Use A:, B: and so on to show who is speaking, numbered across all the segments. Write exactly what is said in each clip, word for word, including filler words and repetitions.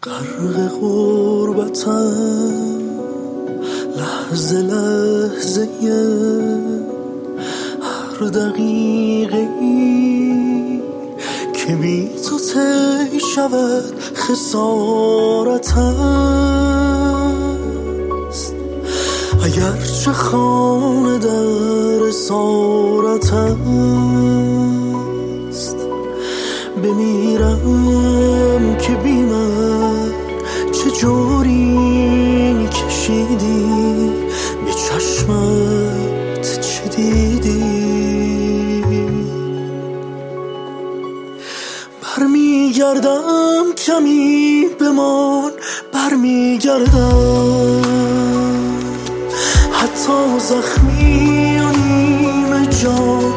A: غرق غربتم لحظه لحظه هر دقیقه ای که بی تو طی شود خسارت است. اگرچه خانه در اسارت است، بمیرم که بی من چه جوری کشیدی، به چشمت چه دیدی. برمیگردم کمی بمان، برمیگردم حتی زخمی و نیمه جان،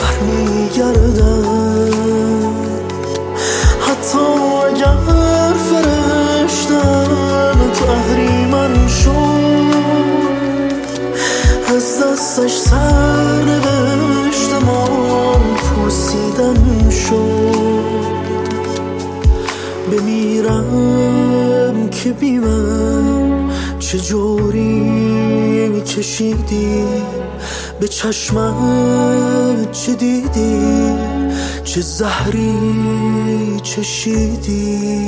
A: برمیگردم حتی اگر فرشتم تو اهریمن شد، از دستش سر نوشتم پوسیدن شد. بمیرم که بی من چه جوری کشیدی، به چشمت چه دیدی، چه زهری چشیدی.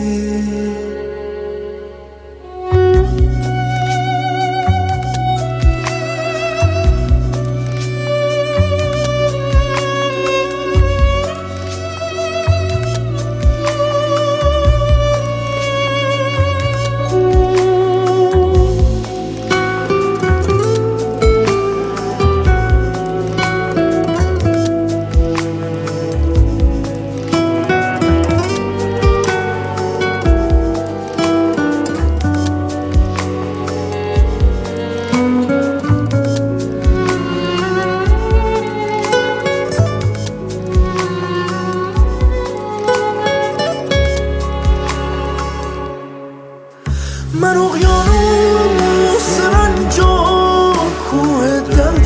A: من اقیانوس رنجان کوه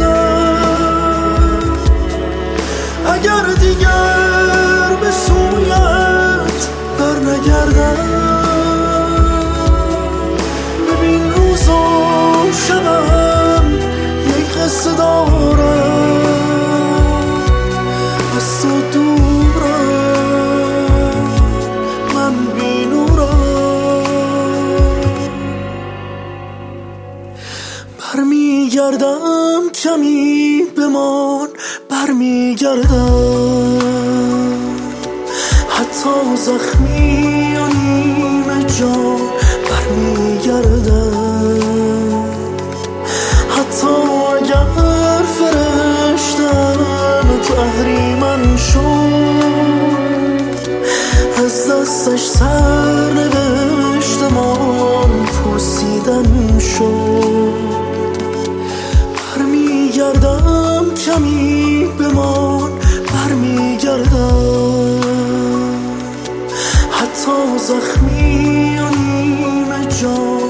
A: دردم، اگر دیگر به سویت بر نگردم. ببین روز و شبم یک قصه دارم، از تو دورم من بی نورم. برمیگردم کمی بمان، برمیگردم حتی زخمی و نیمه جان، برمیگردم حتی اگر فرشتم تو اهریمن شد، از دستش سر نوشتم پوسیدن شد. برمیگردم کمی بمان، برمیگردم حتی زخمی و نیمه جان،